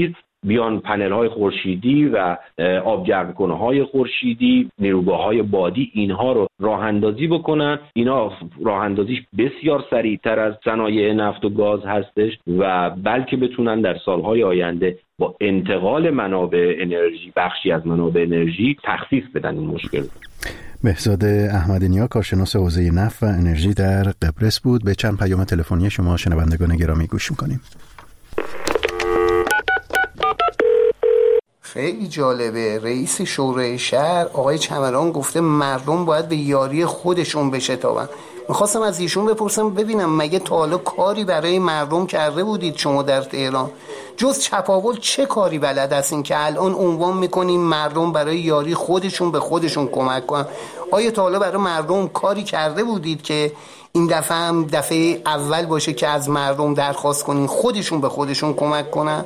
S9: بیان پنل های خورشیدی و آبگرم کنه های خورشیدی، نیروگاه های بادی، اینها رو راه اندازی بکنن. اینا راه اندازیش بسیار سریعتر از صنایع نفت و گاز هستش و بلکه بتونن در سالهای آینده با انتقال منابع انرژی، بخشی از منابع انرژی تخفیف بدن این مشکل.
S1: بهزاد احمدی‌نیا، کارشناس حوزه نفت و انرژی در قبرس بود. به چند پیام تلفنی شما شنوندگان گرامی گوش می‌کنیم.
S10: خیلی جالبه. رئیس شورای شهر آقای چمران گفته مردم باید به یاری خودشون بشتابن. میخواستم از ایشون بپرسم ببینم مگه تا حالا کاری برای مردم کرده بودید شما در تهران؟ جز چپاول چه کاری بلد هستین که الان عنوان میکنین مردم برای یاری خودشون به خودشون کمک کنن؟ آیا تا حالا برای مردم کاری کرده بودید که این دفعه هم دفعه اول باشه که از مردم درخواست کنین خودشون به خودشون کمک کنن؟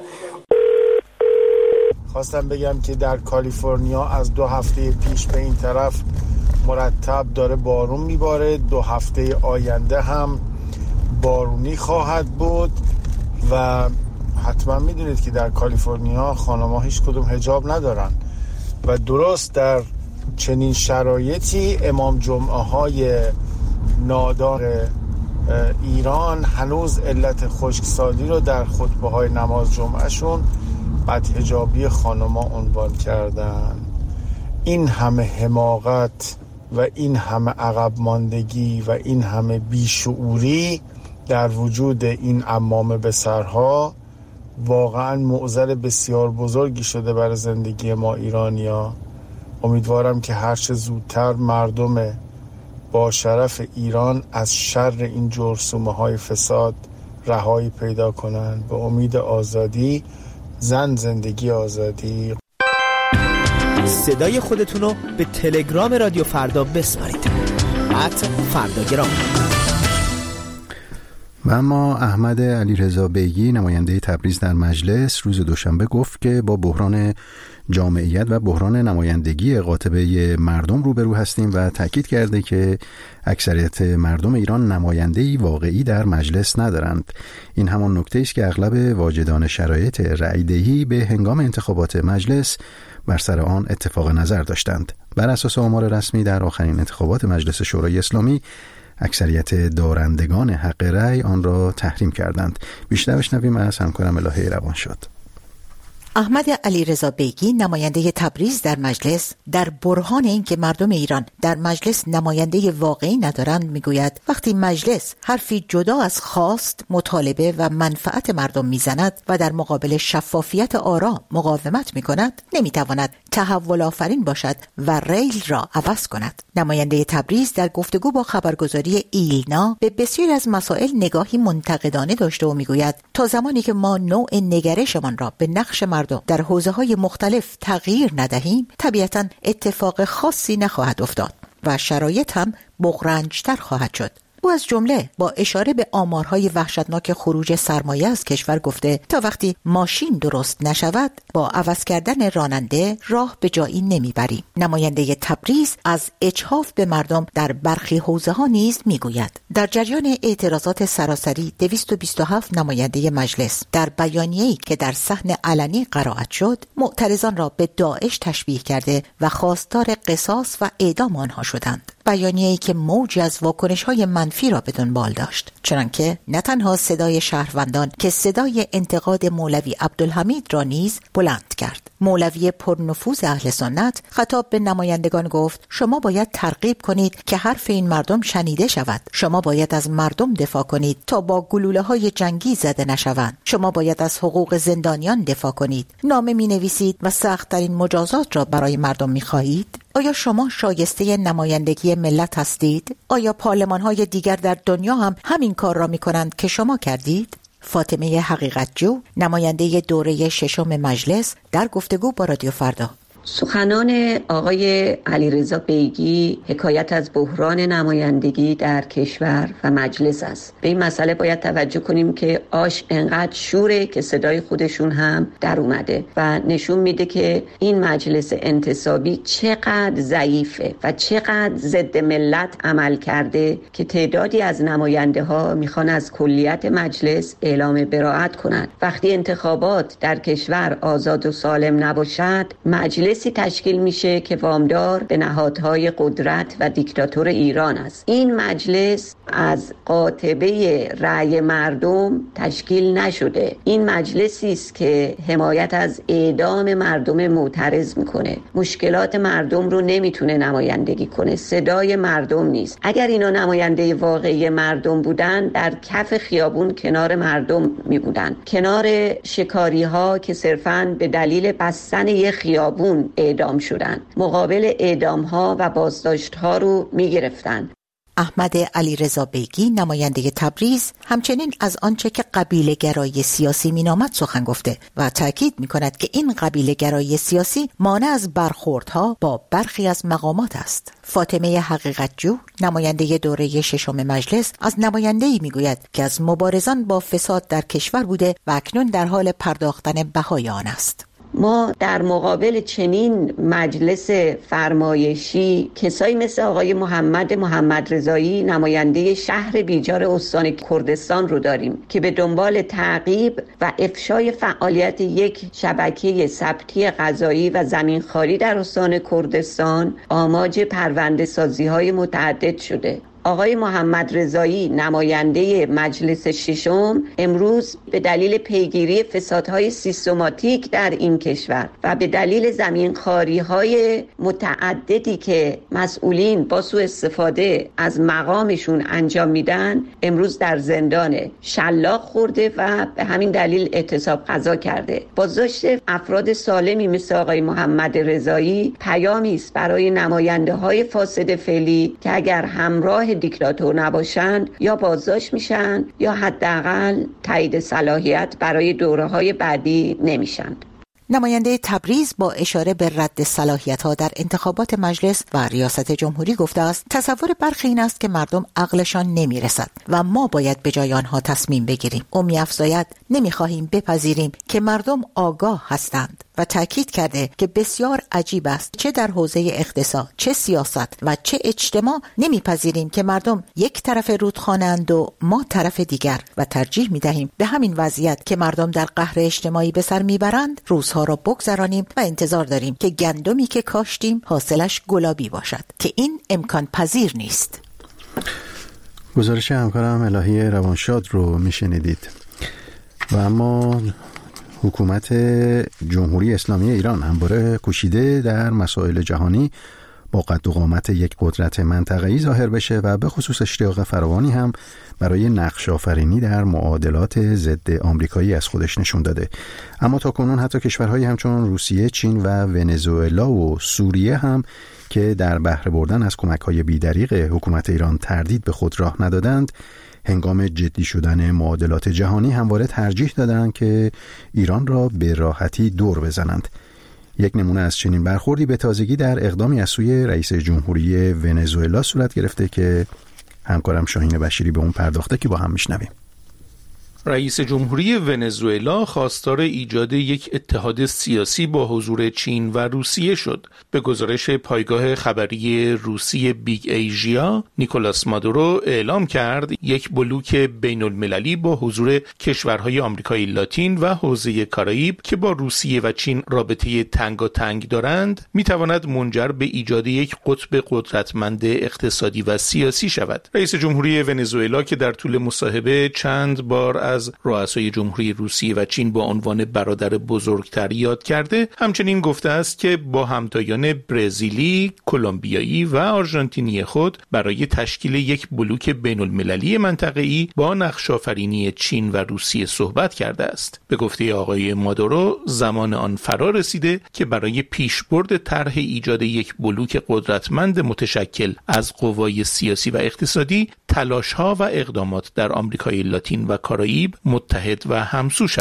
S11: خواستم بگم که در کالیفرنیا از دو هفته پیش به این طرف مرتب داره بارون میباره. دو هفته آینده هم بارونی خواهد بود و حتما میدونید که در کالیفرنیا خانم‌ها هیچ کدوم حجاب ندارن و درست در چنین شرایطی امام جمعه های نادار ایران هنوز علت خشکسالی رو در خطبه های نماز جمعهشون بدحجابی خانم‌ها عنوان کردن. این همه حماقت و این همه عقب ماندگی و این همه بیشعوری در وجود این عمامه به سرها واقعا معضل بسیار بزرگی شده برای زندگی ما ایرانیا. امیدوارم که هرچه زودتر مردم با شرف ایران از شر این جرثومه های فساد رهایی پیدا کنند. به امید آزادی، زن، زندگی، آزادی.
S12: صدای خودتون رو به تلگرام رادیو فردا بسپارید. ات فرداگرام.
S1: و اما احمد علیرضا بیگی، نماینده تبریز در مجلس، روز دوشنبه گفت که با بحران جامعیت و بحران نمایندگی قاطبه مردم روبرو هستیم و تاکید کرده که اکثریت مردم ایران نماینده‌ای واقعی در مجلس ندارند. این همان نکته است که اغلب واجدان شرایط رأی‌دهی به هنگام انتخابات مجلس بر سر آن اتفاق نظر داشتند. بر اساس آمار رسمی در آخرین انتخابات مجلس شورای اسلامی اکثریت دارندگان حق رأی آن را تحریم کردند. بیشتر بشنویم از همکارم الهه روانشاد.
S13: احمد علیرضا بیگی، نماینده تبریز در مجلس، در برهان این که مردم ایران در مجلس نماینده واقعی ندارند میگوید وقتی مجلس حرفی جدا از خواست، مطالبه و منفعت مردم میزند و در مقابل شفافیت آرا مقاومت میکند، نمیتواند تحول آفرین باشد و ریل را عوض کند. نماینده تبریز در گفتگو با خبرگزاری ایلنا به بسیاری از مسائل نگاهی منتقدانه داشته و میگوید تا زمانی که ما نوع نگرشمان را به نقش مردم در حوزه‌های مختلف تغییر ندهیم، طبیعتاً اتفاق خاصی نخواهد افتاد و شرایط هم بغرنج‌تر خواهد شد. او از جمله با اشاره به آمارهای وحشتناک خروج سرمایه از کشور گفته تا وقتی ماشین درست نشود با عوض کردن راننده راه به جایی نمیبریم. نماینده تبریز از اجحاف به مردم در برخی حوزه ها نیز میگوید. در جریان اعتراضات سراسری دویست و بیست و هفت نماینده مجلس در بیانیه‌ای که در صحن علنی قرائت شد، معترضان را به داعش تشبیه کرده و خواستار قصاص و اعدام آنها شدند. بیانیه‌ای که موجی از واکنش‌های منفی را به دنبال داشت، چنانکه نه تنها صدای شهروندان که صدای انتقاد مولوی عبدالحمید را نیز بلند کرد. مولوی پرنفوذ اهل سنت خطاب به نمایندگان گفت شما باید ترغیب کنید که حرف این مردم شنیده شود. شما باید از مردم دفاع کنید تا با گلوله‌های جنگی زده نشوند. شما باید از حقوق زندانیان دفاع کنید. نامه می‌نویسید و سخت‌ترین مجازات را برای مردم می‌خواهید. آیا شما شایسته نمایندگی ملت هستید؟ آیا پارلمان‌های دیگر در دنیا هم همین کار را می‌کنند که شما کردید؟ فاطمه حقیقتجو، نماینده دوره ششم مجلس، در گفتگو با رادیو فردا.
S14: سخنان آقای علیرضا بیگی حکایت از بحران نمایندگی در کشور و مجلس است. به این مسئله باید توجه کنیم که آش انقدر شوره که صدای خودشون هم در اومده و نشون میده که این مجلس انتصابی چقدر ضعیفه و چقدر ضد ملت عمل کرده که تعدادی از نماینده ها میخوان از کلیت مجلس اعلام براءت کنند. وقتی انتخابات در کشور آزاد و سالم نباشد، مجلس تشکیل میشه که وامدار به نهادهای قدرت و دیکتاتور ایران است. این مجلس از قاطبه رأی مردم تشکیل نشده. این مجلسی است که حمایت از اعدام مردم معترض میکنه. مشکلات مردم رو نمیتونه نمایندگی کنه. صدای مردم نیست. اگر اینا نماینده واقعی مردم بودن، در کف خیابون کنار مردم میبودن، کنار شکاری ها که صرفاً به دلیل بستن یک خیابون اعدام شدند، مقابل اعدام ها و بازداشت ها رو می گرفتن.
S13: احمد علیرضا بیگی نماینده تبریز همچنین از آنچه که قبیله گرایی سیاسی مینامد سخن گفته و تاکید می کند که این قبیله گرایی سیاسی مانع از برخوردها با برخی از مقامات است. فاطمه حقیقتجو نماینده دوره ششم مجلس از نماینده‌ای میگوید که از مبارزان با فساد در کشور بوده و اکنون در حال پرداختن بهای آن است.
S14: ما در مقابل چنین مجلس فرمایشی کسایی مثل آقای محمد محمد رضایی نماینده شهر بیجار استان کردستان رو داریم که به دنبال تعقیب و افشای فعالیت یک شبکه ثبتی قضایی و زمینخواری در استان کردستان آماج پرونده سازی های متعدد شده. آقای محمد رضایی نماینده مجلس ششم امروز به دلیل پیگیری فسادهای سیستماتیک در این کشور و به دلیل زمینخواری‌های متعددی که مسئولین با سوء استفاده از مقامشون انجام میدن امروز در زندان شلاق خورده و به همین دلیل اعتصاب قضا کرده. بازداشت افراد سالمی مثل آقای محمد رضایی پیامی است برای نماینده‌های فاسد فعلی که اگر همراه دیکتاتور نباشند یا بازداشت میشن یا حداقل تایید صلاحیت برای دوره‌های بعدی نمیشن.
S13: نماینده تبریز با اشاره به رد صلاحیت‌ها در انتخابات مجلس و ریاست جمهوری گفته است تصور برخی این است که مردم عقلشان نمیرسد و ما باید به جای آنها تصمیم بگیریم. او می‌افزاید نمی‌خواهیم بپذیریم که مردم آگاه هستند و تاکید کرده که بسیار عجیب است چه در حوزه اقتصاد، چه سیاست و چه اجتماع نمیپذیریم که مردم یک طرف رودخانه‌اند و ما طرف دیگر و ترجیح میدهیم به همین وضعیت که مردم در قهر اجتماعی به سر میبرند روزها را بگذرانیم و انتظار داریم که گندمی که کاشتیم حاصلش گلابی باشد که این امکان پذیر نیست.
S1: گزارش همکارم الهی روانشاد رو میشنیدید. و اما حکومت جمهوری اسلامی ایران همواره کوشیده در مسائل جهانی با قد و قامت یک قدرت منطقه‌ای ظاهر بشه و به خصوص اشتیاق فراوانی هم برای نقش آفرینی در معادلات ضد آمریکایی از خودش نشون داده. اما تاکنون حتی کشورهایی همچون روسیه، چین و ونزوئلا و سوریه هم که در بهره بردن از کمک‌های بی‌دریغ حکومت ایران تردید به خود راه ندادند، هنگام جدی شدن معادلات جهانی همواره ترجیح دادند که ایران را به راحتی دور بزنند. یک نمونه از چنین برخوردی به تازگی در اقدامی از سوی رئیس جمهوری ونزوئلا صورت گرفته که همکارم شاهین بشیری به اون پرداخته که با هم میشنویم.
S6: رئیس جمهوری ونزوئلا خواستار ایجاد یک اتحاد سیاسی با حضور چین و روسیه شد. به گزارش پایگاه خبری روسی بیگ ایژیا، نیکولاس مادورو اعلام کرد یک بلوک بین المللی با حضور کشورهای آمریکای لاتین و حوزه کارائیب که با روسیه و چین رابطه تنگاتنگ دارند میتواند منجر به ایجاد یک قطب قدرتمند اقتصادی و سیاسی شود. رئیس جمهوری ونزوئلا که در طول مصاحبه چند بار از از رؤسای جمهوری روسیه و چین با عنوان برادر بزرگتر یاد کرده، همچنین گفته است که با همتایان برزیلی، کلمبیایی و آرژانتینی خود برای تشکیل یک بلوک بین المللی منطقه‌ای با نقش‌آفرینی چین و روسیه صحبت کرده است. به گفته آقای مادورو زمان آن فرا رسیده که برای پیشبرد طرح ایجاد یک بلوک قدرتمند متشکل از قوای سیاسی و اقتصادی تلاش‌ها و اقدامات در آمریکای لاتین و کارائیب متحد و همسو شود.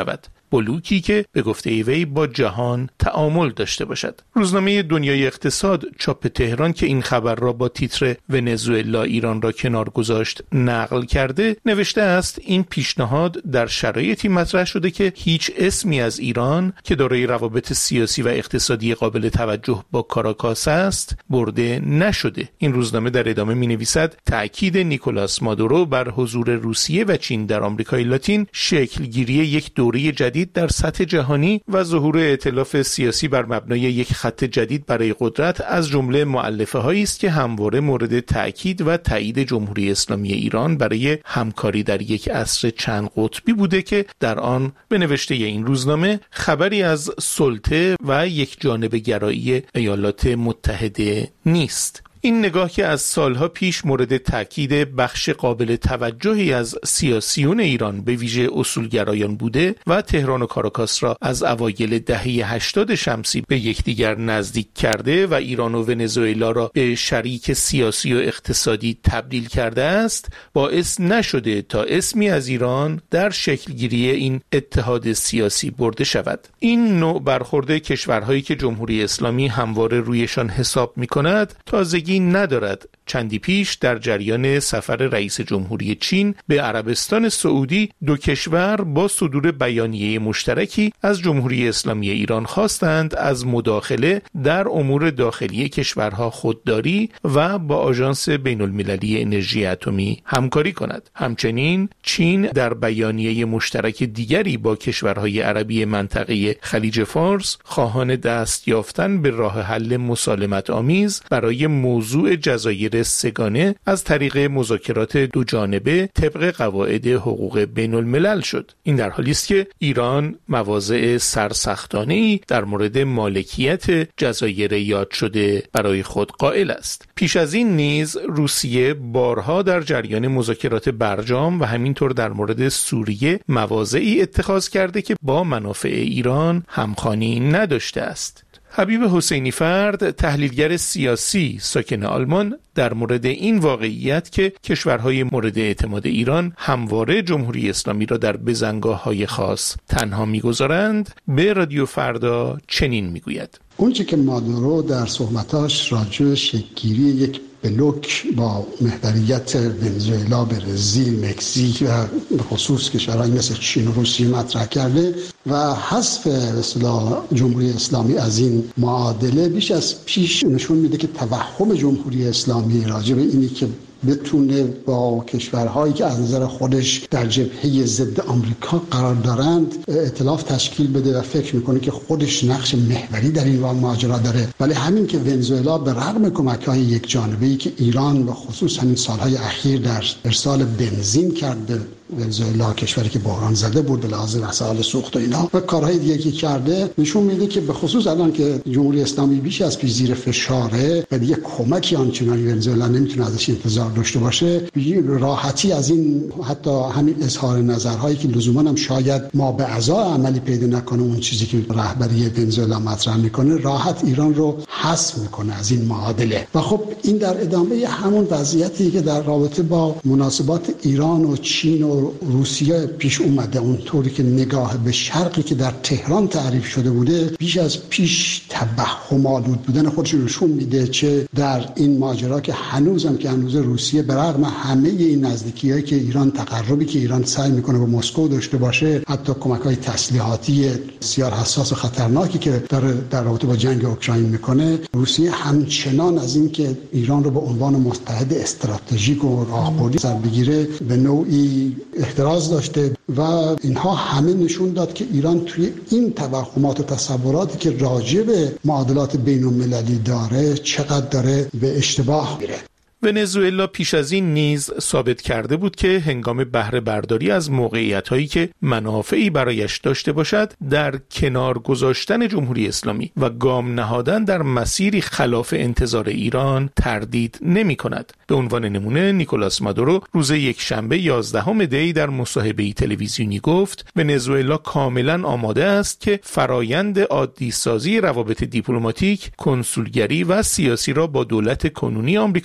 S15: بلوکی که به گفته وی با جهان تعامل داشته باشد. روزنامه دنیای اقتصاد چاپ تهران که این خبر را با تیتر ونزوئلا ایران را کنار گذاشت نقل کرده نوشته است این پیشنهاد در شرایطی مطرح شده که هیچ اسمی از ایران که دارای روابط سیاسی و اقتصادی قابل توجه با کاراکاس است برده نشده. این روزنامه در ادامه می‌نویسد تأکید نیکولاس مادورو بر حضور روسیه و چین در آمریکای لاتین شکلگیری یک دوره جدید در سطح جهانی و ظهور ائتلاف سیاسی بر مبنای یک خط جدید برای قدرت از جمله مؤلفه‌هایی است که همواره مورد تأکید و تایید جمهوری اسلامی ایران برای همکاری در یک عصر چند قطبی بوده که در آن به نوشته این روزنامه خبری از سلطه و یک جانبه گرایی ایالات متحده نیست. این نگاه که از سالها پیش مورد تاکید بخش قابل توجهی از سیاسیون ایران به ویژه اصولگرایان بوده و تهران و کاراکاس را از اوایل دهه هشتاد شمسی به یکدیگر نزدیک کرده و ایران و ونزوئلا را به شریک سیاسی و اقتصادی تبدیل کرده است، باعث نشده تا اسمی از ایران در شکلگیری این اتحاد سیاسی برده شود. این نوع برخورد کشورهایی که جمهوری اسلامی همواره رویشان حساب می‌کند تازگی ندارد. چندی پیش در جریان سفر رئیس جمهوری چین به عربستان سعودی دو کشور با صدور بیانیه مشترکی از جمهوری اسلامی ایران خواستند از مداخله در امور داخلی کشورها خودداری و با آژانس بین المللی انرژی اتمی همکاری کند. همچنین چین در بیانیه مشترک دیگری با کشورهای عربی منطقه خلیج فارس خواهان دست یافتن به راه حل مسالمت آمیز برای موضوع جزایر سگانه از طریق مذاکرات دو جانبه طبق قواعد حقوق بین الملل شد. این در حالی است که ایران مواضع سرسختانه‌ای در مورد مالکیت جزایر یاد شده برای خود قائل است. پیش از این نیز روسیه بارها در جریان مذاکرات برجام و همینطور در مورد سوریه مواضعی اتخاذ کرده که با منافع ایران همخوانی نداشته است. حبیب حسینی فرد، تحلیلگر سیاسی ساکن آلمان، در مورد این واقعیت که کشورهای مورد اعتماد ایران همواره جمهوری اسلامی را در بزنگاه‌های خاص تنها می‌گذارند، به رادیو فردا چنین می‌گوید:
S16: اونچه که مادورو در صحبتاش راجع به شکل‌گیری یک بلوک با محوریت ونزوئلا، برزیل، مکزیک و به خصوص کشورهای مثل چین و روسیه مطرح کرده و حذف اصطلاح جمهوری اسلامی از این معادله بیش از پیش نشون میده که توهم جمهوری اسلامی راجع به اینی که بتونه با کشورهایی که از نظر خودش در جبهه ضد آمریکا قرار دارند ائتلاف تشکیل بده و فکر میکنه که خودش نقش محوری در این ماجرا داره. ولی همین که ونزوئلا به رغم کمک‌های یک جانبه‌ای که ایران به خصوص همین سالهای اخیر در ارسال بنزین کرد به ونزوئلا، کشوری که بحران زده بود به لحاظ وسایل سوخت و اینا و کارهای دیگه که کرده، نشون میده که به خصوص الان که جمهوری اسلامی بیش از پیش زیر فشاره و دیگه کمکی آنچنانی ونزوئلا نمیتونه ازش انتظار داشته باشه، راحتی از این حتی همین اظهار نظرهایی که لزوما هم شاید ما به عزا عملی پیدا نکنه اون چیزی که رهبری ونزوئلا مطرح میکنه، راحت ایران رو حذف میکنه از این معادله. و خب این در ادامه همون وضعیتی که در رابطه با مناسبات ایران و چین و روسیه پیش اومده، اونطوری که نگاه به شرقی که در تهران تعریف شده بوده بیش از پیش توهم آلود بودن خودش نشون میده، چه در این ماجرا که هنوزم که هنوز روسیه به رغم همه این نزدیکی‌هایی که ایران، تقربی که ایران سعی میکنه به مسکو داشته باشه، حتی کمک‌های تسلیحاتی بسیار حساس و خطرناکی که داره در رابطه با جنگ اوکراین میکنه، روسیه همچنان از این که ایران رو به عنوان متحد استراتژیک و راهبردی سر بگیره به نوعی احتراز داشته و اینها همه نشون داد که ایران توی این توهمات و تصوراتی که راجع به معادلات بین‌المللی داره چقدر داره به اشتباه میره.
S15: ونزوئلا پیش از این نیز ثابت کرده بود که هنگام بهره برداری از موقعیت‌هایی که منافعی برایش داشته باشد در کنار گذاشتن جمهوری اسلامی و گام نهادن در مسیری خلاف انتظار ایران تردید نمی‌کند. به عنوان نمونه نیکولاس مادورو روز یکشنبه یازدهم دی در مصاحبه‌ای تلویزیونی گفت ونزوئلا کاملا آماده است که فرایند عادی سازی روابط دیپلماتیک، کنسولگری و سیاسی را با دولت کنونی آمریکا و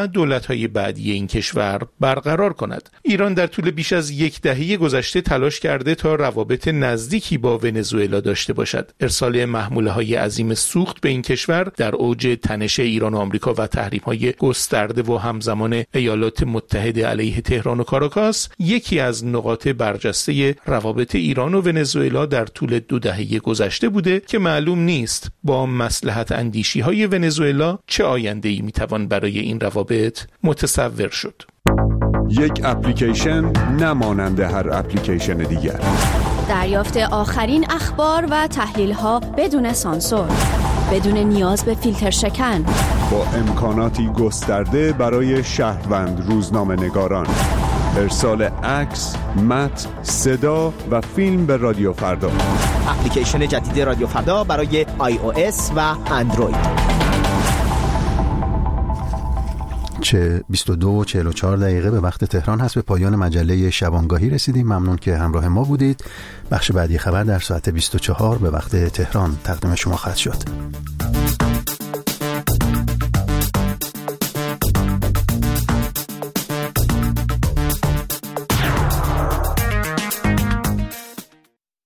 S15: و دولت‌های بعدی این کشور برقرار کند. ایران در طول بیش از یک دهه گذشته تلاش کرده تا روابط نزدیکی با ونزوئلا داشته باشد. ارسال محموله‌های عظیم سوخت به این کشور در اوج تنش ایران و آمریکا و تحریم‌های گسترده و همزمان ایالات متحده علیه تهران و کاراکاس یکی از نقاط برجسته روابط ایران و ونزوئلا در طول دو دهه گذشته بوده که معلوم نیست با مصلحت اندیشی‌های ونزوئلا چه آینده‌ای میتوان برای این روابط متصور شد.
S17: یک اپلیکیشن نمانند هر اپلیکیشن دیگر.
S18: دریافت آخرین اخبار و تحلیل‌ها بدون سانسور، بدون نیاز به فیلتر شکن،
S17: با امکاناتی گسترده برای شهروند روزنامه‌نگاران. ارسال عکس، متن، صدا و فیلم به رادیو فردا.
S12: اپلیکیشن جدید رادیو فردا برای آی او اس و اندروید.
S1: چه بیست و دو و چهل و چهار دقیقه به وقت تهران هست. به پایان مجله شبانگاهی رسیدیم. ممنون که همراه ما بودید. بخش بعدی خبر در ساعت بیست و چهار به وقت تهران تقدیم شما خواهد شد.